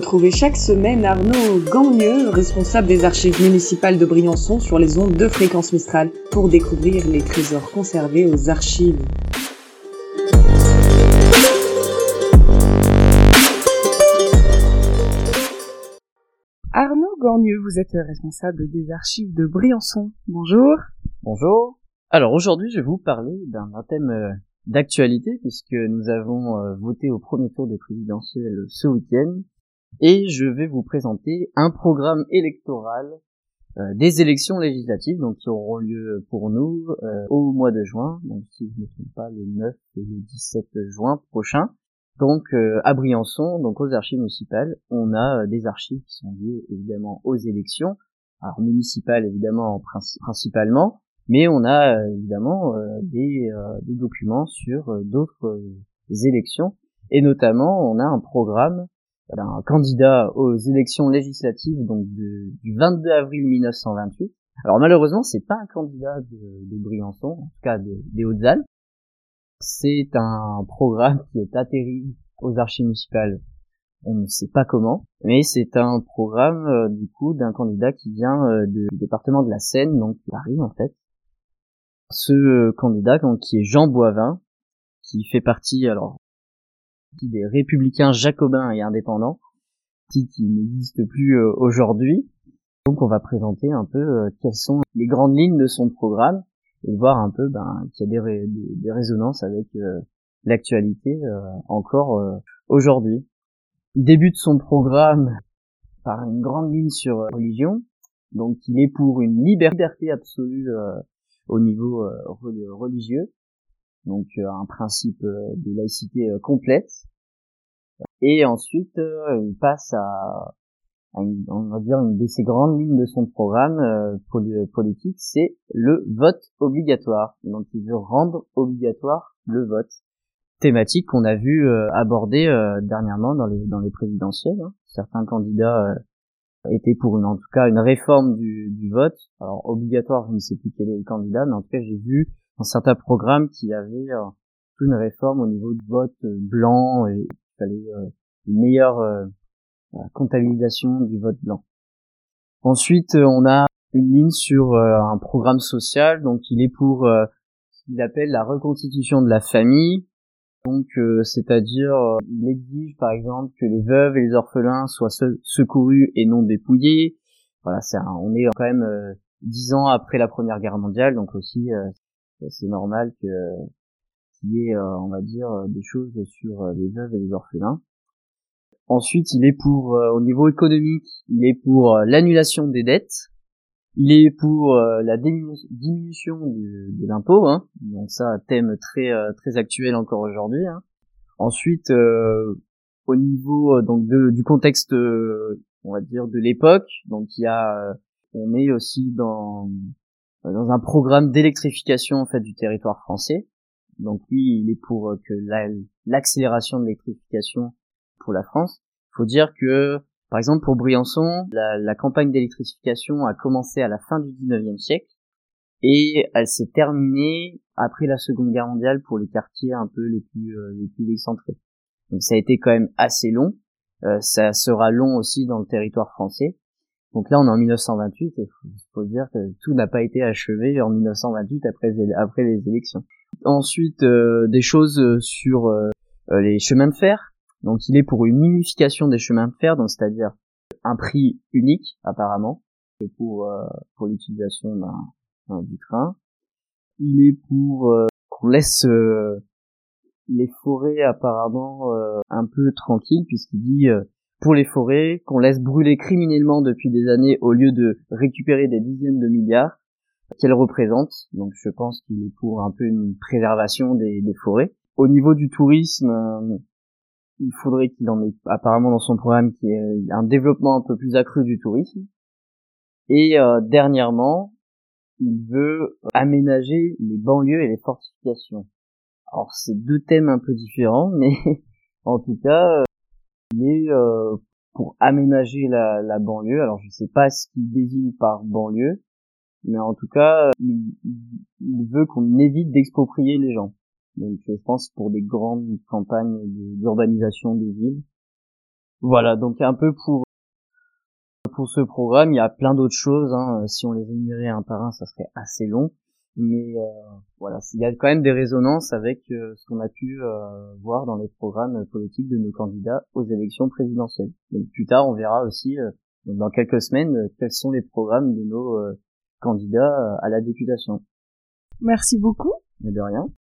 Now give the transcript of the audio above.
Retrouvez chaque semaine Arnaud Gangneux, responsable des archives municipales de Briançon, sur les ondes de Fréquence Mistral pour découvrir les trésors conservés aux archives. Arnaud Gangneux, vous êtes responsable des archives de Briançon. Bonjour. Bonjour. Alors aujourd'hui, je vais vous parler d'un thème d'actualité puisque nous avons voté au premier tour des présidentielles ce week-end et je vais vous présenter un programme électoral des élections législatives donc qui auront lieu pour nous au mois de juin, donc si je ne me trompe pas le 9 et le 17 juin prochain. Donc à Briançon, donc aux archives municipales, on a des archives qui sont liées évidemment aux élections, alors municipales évidemment principalement, mais on a évidemment des documents sur d'autres élections, et notamment on a un programme d'un candidat aux élections législatives donc du 22 avril 1928. Alors malheureusement c'est pas un candidat de Briançon, en tout cas des Hautes-Alpes. C'est un programme qui est atterri aux archives municipales, on ne sait pas comment, mais c'est un programme du coup d'un candidat qui vient du département de la Seine, donc Paris en fait. Ce candidat donc, qui est Jean Boivin, qui fait partie des Républicains jacobins et indépendants, qui n'existe plus aujourd'hui. Donc on va présenter un peu quelles sont les grandes lignes de son programme et voir un peu qu'il y a des résonances avec l'actualité encore aujourd'hui. Il débute son programme par une grande ligne sur religion, donc il est pour une liberté absolue au niveau religieux, donc un principe de laïcité complète. Et ensuite il passe on va dire une de ces grandes lignes de son programme politique, c'est le vote obligatoire. Donc il veut rendre obligatoire le vote. Thématique qu'on a vu aborder dernièrement dans les présidentielles. Certains candidats étaient pour en tout cas une réforme du vote. Alors obligatoire, je ne sais plus quel est le candidat, mais en tout cas j'ai vu dans certains programmes qu'il y avait une réforme au niveau du vote blanc et il fallait une meilleure comptabilisation du vote blanc. Ensuite, on a une ligne sur un programme social, donc il est pour ce qu'il appelle la reconstitution de la famille. Donc, c'est-à-dire, il exige par exemple que les veuves et les orphelins soient secourus et non dépouillés. Voilà, on est quand même 10 ans après la Première Guerre mondiale, donc aussi c'est normal qu'il y ait, on va dire, des choses sur les veuves et les orphelins. Ensuite, il est pour, au niveau économique, il est pour l'annulation des dettes. Il est pour la diminution de l'impôt, donc ça, thème très actuel encore aujourd'hui. Ensuite, au niveau donc du contexte, on va dire de l'époque, donc on est aussi dans un programme d'électrification en fait du territoire français. Donc lui, il est pour que l'accélération de l'électrification pour la France. Il faut dire que par exemple, pour Briançon, la campagne d'électrification a commencé à la fin du 19e siècle et elle s'est terminée après la Seconde Guerre mondiale pour les quartiers un peu les plus excentrés. Donc ça a été quand même assez long. Ça sera long aussi dans le territoire français. Donc là, on est en 1928 et faut dire que tout n'a pas été achevé en 1928 après les élections. Ensuite, des choses sur les chemins de fer. Donc il est pour une unification des chemins de fer, donc c'est-à-dire un prix unique apparemment pour l'utilisation du train. Il est pour qu'on laisse les forêts apparemment un peu tranquilles, puisqu'il dit pour les forêts qu'on laisse brûler criminellement depuis des années au lieu de récupérer des dizaines de milliards qu'elles représentent. Donc je pense qu'il est pour un peu une préservation des forêts. Au niveau du tourisme, il faudrait qu'il en ait apparemment dans son programme qu'il y ait un développement un peu plus accru du tourisme. Et dernièrement, il veut aménager les banlieues et les fortifications. Alors c'est deux thèmes un peu différents, mais en tout cas, il est pour aménager la banlieue. Alors je sais pas ce qu'il désigne par banlieue, mais en tout cas, il veut qu'on évite d'exproprier les gens. Donc je pense pour des grandes campagnes d'urbanisation des villes. Voilà, donc un peu pour ce programme, il y a plein d'autres choses, hein. Si on les énumérait un par un, ça serait assez long. Mais voilà, il y a quand même des résonances avec ce qu'on a pu voir dans les programmes politiques de nos candidats aux élections présidentielles. Donc plus tard, on verra aussi, dans quelques semaines, quels sont les programmes de nos candidats à la députation. Merci beaucoup. Mais de rien.